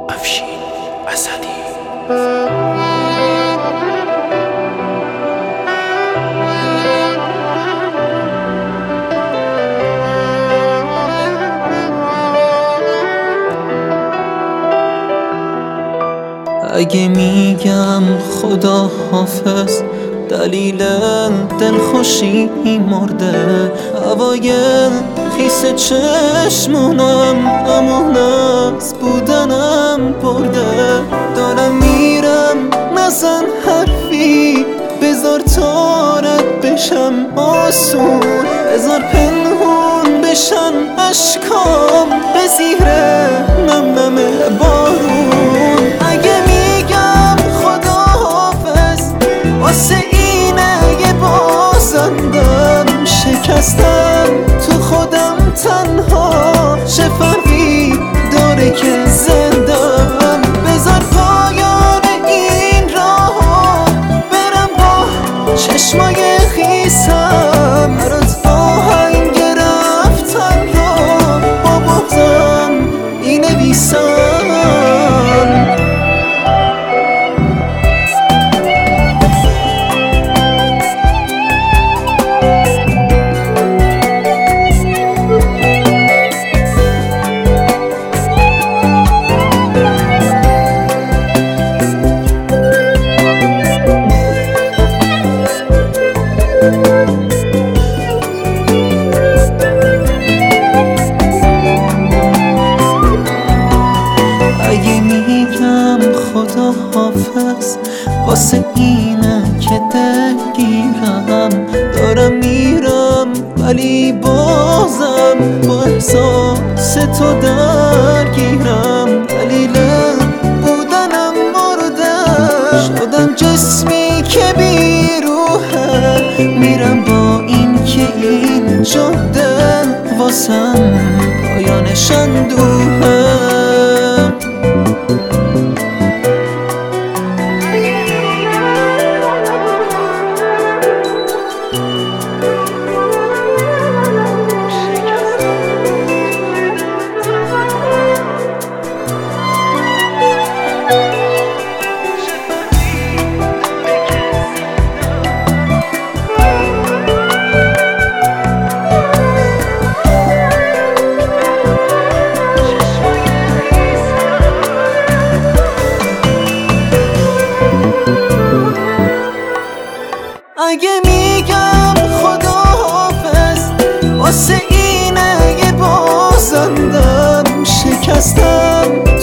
افشین اسدی. اگه میگم خدا حافظ دلیل دلخوشی مرده، اوایل خیس چشمونم امان از بودنم برده. دارم میرم نزن حرفی، بذار تارت بشم آسون، بذار پنهون بشن اشکام به زیر نم نم بارون. اگه میگم خدا حافظ واسه اینه یه بازندم، شکستم تو خودم تنها، چه فرقی داره که زندم. بذار پایان این راهو برم با چشمای خیسم، برات آهنگ رفتن رو با بغضم مینویسم. اگه میگم خدا حافظ واسه اینه که دلگیرم، دارم میرم ولی بازم با احساس تو درگیرم. دلیل بودنم مرده، شدم جسمی که بیروحه، میرم با این که این جاده واسم پایانش اندوهه. اگه میگم خدا حافظ واسه اینه یه بازندم، شکستم